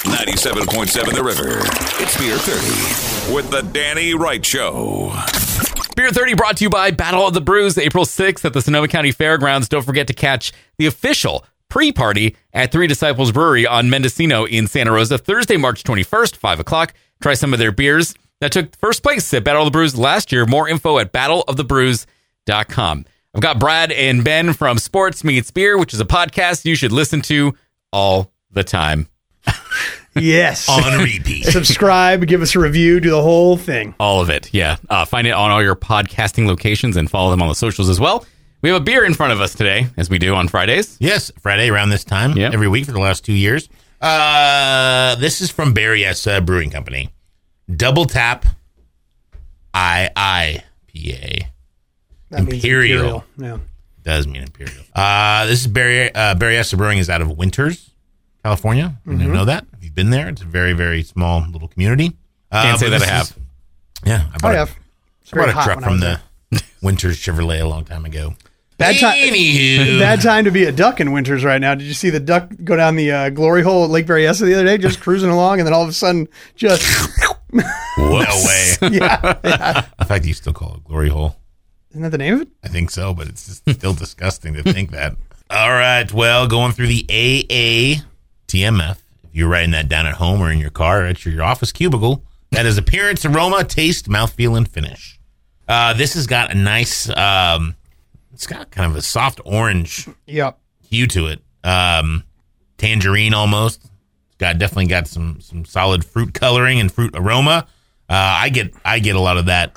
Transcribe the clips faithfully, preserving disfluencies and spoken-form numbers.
ninety-seven point seven The River. It's Beer thirty with the Danny Wright Show. Beer thirty brought to you by Battle of the Brews, April sixth at the Sonoma County Fairgrounds. Don't forget to catch the official pre-party at Three Disciples Brewery on Mendocino in Santa Rosa, Thursday, March twenty-first, five o'clock. Try some of their beers that took first place at Battle of the Brews last year. More info at battle of the brews dot com. I've got Brad and Ben from Sports Meets Beer, which is a podcast you should listen to all the time. Yes. On repeat. Subscribe, give us a review, do the whole thing. All of it, yeah. Uh, find it on all your podcasting locations and follow them on the socials as well. We have a beer in front of us today, as we do on Fridays. Yes, Friday around this time, Yep. every week for the last two years. Uh, this is from Berryessa Brewing Company. Double Tap I I P A. That means Imperial. Yeah. Does mean Imperial. Uh, this is Berry, uh, Berryessa Brewing is out of Winters, California. You didn't know that? If you've been there, it's a very, very small little community. Uh, Can't say but that I this have. is- yeah, I I bought, a, have. It's I bought very a hot truck when I from was the Winters Chevrolet a long time ago. Bad time. Anywho. Bad time to be a duck in Winters right now. Did you see the duck go down the uh, glory hole at Lake Berryessa the other day, just cruising along, and then all of a sudden, just No way. yeah, yeah. In fact, you still call it Glory Hole. Isn't that the name of it? I think so, but it's just still disgusting to think that. All right. Well, going through the A A T M F. If you're writing that down at home or in your car or at your office cubicle, that is appearance, aroma, taste, mouthfeel, and finish. Uh, this has got a nice, um, it's got kind of a soft orange Yep. hue to it. Um, tangerine almost. It's got definitely got some some solid fruit coloring and fruit aroma. Uh, I get I get a lot of that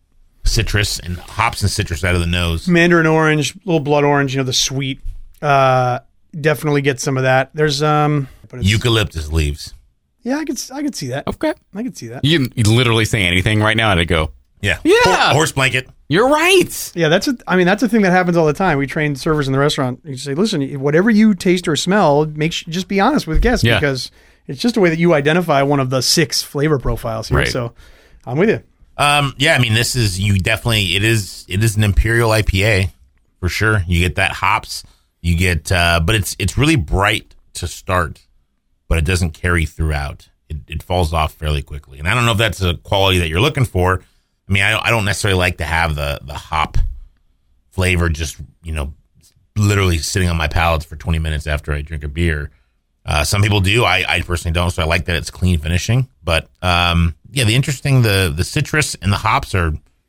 citrus and hops and citrus out of the nose. Mandarin orange, little blood orange. You know, the sweet. Uh, definitely get some of that. There's um. But it's, Eucalyptus leaves. yeah, I could I could see that. Okay. I could see that. You can you literally say anything right now and I go, Yeah. Yeah. Hor- horse blanket. you're right. Yeah, that's a, I mean, that's a thing that happens all the time. We train servers in the restaurant. You say, listen, whatever you taste or smell, make sure, just be honest with guests Yeah. because it's just a way that you identify one of the six flavor profiles here. Right. So I'm with you. Um, yeah, I mean, this is you definitely. It is. It is an imperial I P A for sure. You get that hops. You get, uh, but it's it's really bright to start, but it doesn't carry throughout. It, it falls off fairly quickly, and I don't know if that's a quality that you're looking for. I mean, I don't, I don't necessarily like to have the the hop flavor just you know literally sitting on my palate for twenty minutes after I drink a beer. Uh, some people do. I, I personally don't. So I like that it's clean finishing. But um, yeah, the interesting the the citrus and the hops are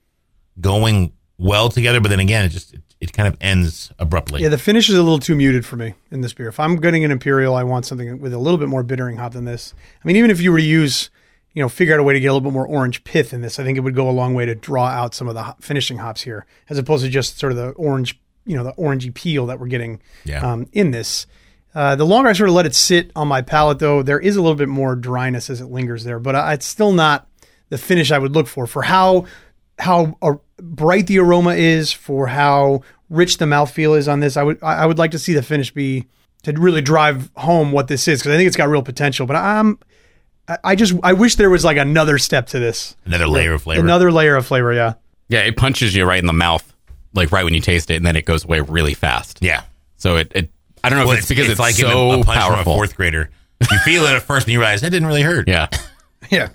going well together. But then again, it just it, it kind of ends abruptly. Yeah, the finish is a little too muted for me in this beer. If I'm getting an imperial, I want something with a little bit more bittering hop than this. I mean, even if you were to use, you know, figure out a way to get a little bit more orange pith in this, I think it would go a long way to draw out some of the hop, finishing hops here, as opposed to just sort of the orange, you know, the orangey peel that we're getting Yeah. um, in this. Uh, the longer I sort of let it sit on my palate, though, there is a little bit more dryness as it lingers there, but I, it's still not the finish I would look for for how how uh, bright the aroma is, for how rich the mouthfeel is on this. I would I I would like to see the finish be to really drive home what this is because I think it's got real potential. But I'm I, I just I wish there was like another step to this, Another layer of flavor. another layer of flavor. Yeah. Yeah, it punches you right in the mouth, like right when you taste it, and then it goes away really fast. Yeah. So it, it I don't know Well, if it's, because it's, like so getting a, a punch powerful. from a fourth grader. You feel it at first and you realize that didn't really hurt. Yeah. Yeah.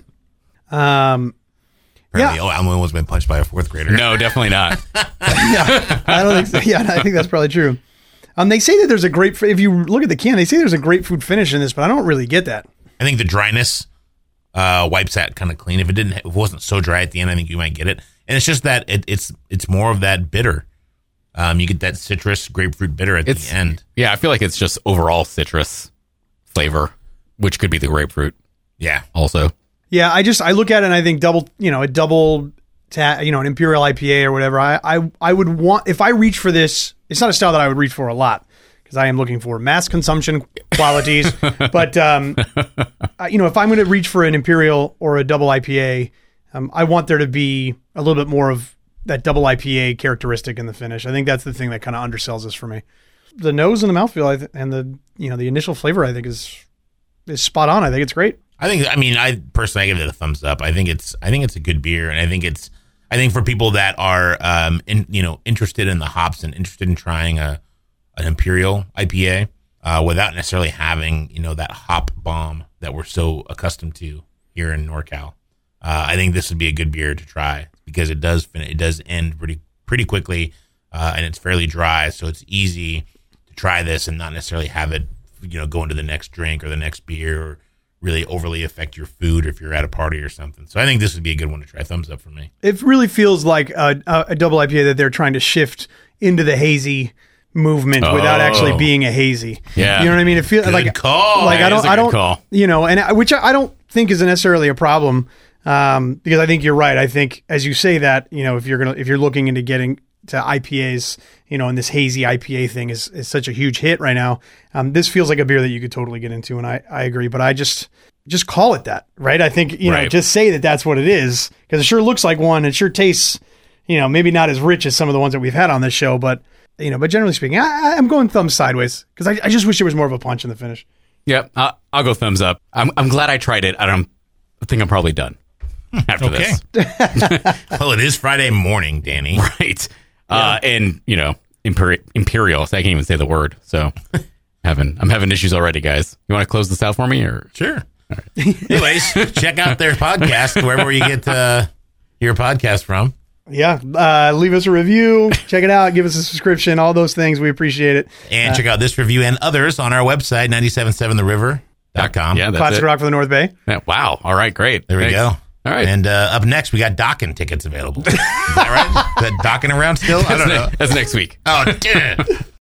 Um. Apparently, Yeah. oh, I'm the one who's been punched by a fourth grader. No, definitely not. Yeah, I don't think so. Yeah, I think that's probably true. Um, they say that there's a grape. If you look at the can, they say there's a grapefruit finish in this, but I don't really get that. I think the dryness uh, wipes that kind of clean. If it didn't, if it wasn't so dry at the end, I think you might get it. And it's just that it, it's it's more of that bitter. Um, you get that citrus grapefruit bitter at It's the end. Yeah, I feel like it's just overall citrus flavor, which could be the grapefruit Yeah, also. Yeah, I just I look at it and I think double, you know, a double, ta- you know, an imperial I P A or whatever. I, I I would want if I reach for this. It's not a style that I would reach for a lot because I am looking for mass consumption qualities. But um, I- you know, if I'm going to reach for an imperial or a double I P A, um, I want there to be a little bit more of that double I P A characteristic in the finish. I think that's the thing that kind of undersells this for me. The nose and the mouthfeel I th- and the you know the initial flavor I think is is spot on. I think it's great. I think. I mean, I personally I give it a thumbs up. I think it's. I think it's a good beer, and I think it's. I think for people that are, um, in, you know, interested in the hops and interested in trying a an imperial I P A uh, without necessarily having you know that hop bomb that we're so accustomed to here in NorCal. Uh, I think this would be a good beer to try because it does fin- it does end pretty pretty quickly, uh, and it's fairly dry, so it's easy to try this and not necessarily have it, you know, go into the next drink or the next beer or really overly affect your food if you're at a party or something. So I think this would be a good one to try. Thumbs up for me. It really feels like a, a, a double I P A that they're trying to shift into the hazy movement Oh. without actually being a hazy. Yeah. You know what I mean? It feels Good like call. Like That I don't, is a I good don't, call. you know, and I, which I, I don't think is necessarily a problem, um, because I think you're right. I think as you say that, you know, if you're gonna, if you're looking into getting to I P As, you know, and this hazy I P A thing is is such a huge hit right now. Um, this feels like a beer that you could totally get into, and I I agree. But I just just call it that, right? I think you know, Right. just say that that's what it is because it sure looks like one. It sure tastes, you know, maybe not as rich as some of the ones that we've had on this show, but you know, but generally speaking, I, I'm going thumbs sideways because I, I just wish there was more of a punch in the finish. Yep, uh, I'll go thumbs up. I'm I'm glad I tried it. I don't I think I'm probably done after Okay. this. Well, it is Friday morning, Danny. Right. Uh, and, you know, imperi- imperial. So I can't even say the word. So having I'm having issues already, guys. You want to close this out for me? Or Sure. Anyways, check out their podcast, wherever you get uh, your podcast from. Yeah, uh, leave us a review, check it out, give us a subscription, all those things. We appreciate it. And check out this review and others on our website, nine seven seven the river dot com. Yeah, that's Classic it. Rock for the North Bay. Yeah, wow. All right, great. There we Thanks. go. All right. And uh, up next, we got docking tickets available. Is that right? Is that docking around still? I don't know. That's next week. Oh, damn.